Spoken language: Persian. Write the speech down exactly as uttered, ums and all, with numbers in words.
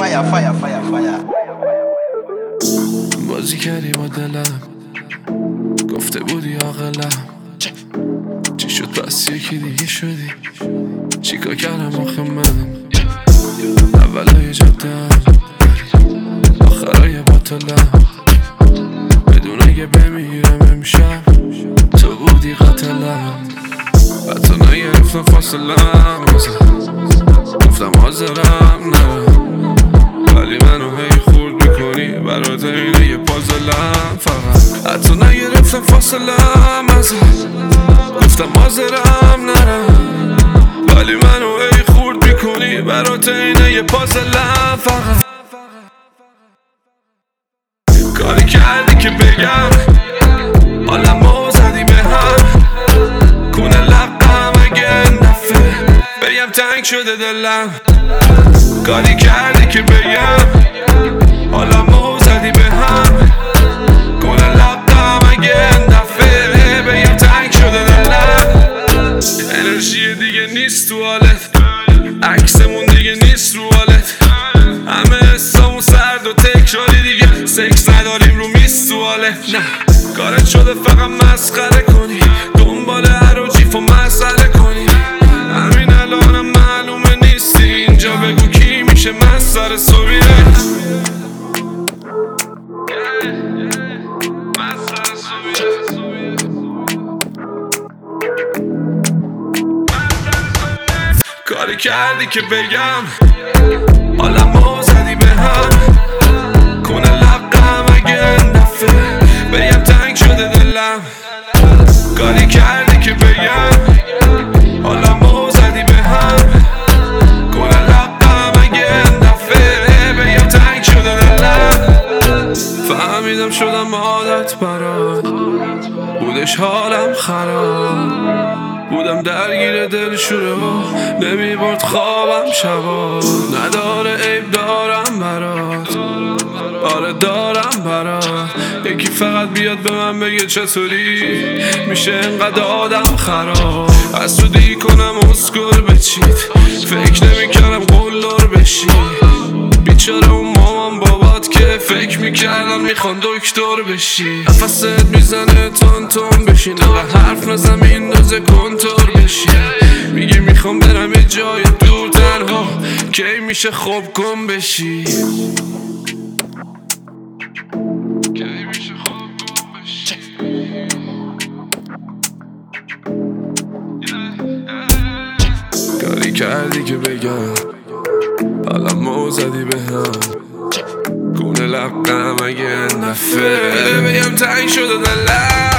fire, fire, fire, fire. بازی کردی با دلم، گفته بودی عاقلم، چی شد پس یکی دیگه شدی؟ چیکار کردم آخه من؟ اولای جادم آخرای باطلم، بدون اگه بمیرم امشب تو بودی قاتلم. حتی نگرفتم فاصلم، گفتم حاضرم نرم، ولی منو هی خورد میکنی برات اینه یه پازلم. فقط حتی نگرفتم فاصلم ازت، گفتم حاضرم نرم، ولی منو هی خورد میکنی برات اینه یه پازلم. فقط کاری کردی که بگم حالمو زدی به هم، کونه لقم اگه نفه بگم تنگ شده دلم. کاری کردی که بگم حالمو زدی به هم، کونه لقم اگه نفه بگم تنگ شده دلم. انرژی دیگه نیست تو حالت، عکسمون دیگه نیست رو حالت، همه حسامون سرد و تکراری دیگه، سکس نداریم رو میز تو حالت. نه کارت شده فقط مسخره کنی، دنبال هر و جیف و مسئله کنی، همین الانم معلومه نیستی اینجا، بگو کی میشه من سر صبیره. کاری کردی که بگم حالمو زدی به هم، کونه لقم اگه نفه بگم تنگ شده دلم. کاری کردی که بگم حالمو زدی به هم، کونه لقم اگه نفه بگم تنگ شده دلم. فهمیدم شدم عادت برات، بودش حالم خراب، بودم درگیر دل شوره و نمیبرد خوابم شبا. نداره عیب دارم برات، آره دارم برات، یکی فقط بیاد به من بگه چطوری میشه انقدر آدم خراب. از تو دی کنم اسکر بچید، فکر نمیکردم قلدر بشی، بیچاره اون مامان بابات که فکر میکردن میخوان دکتر بشی. نفست میزنه تون تون بشی، نقدر حرف نزم این دوزه کنتور بشی، میگی میخوام برم یه جای دور تنها، کی میشه خوب کن بشی. کاری کردی که بگم حالمو زدی به هم، کونه لقم اگه نفه بگم تنگ شده دلم.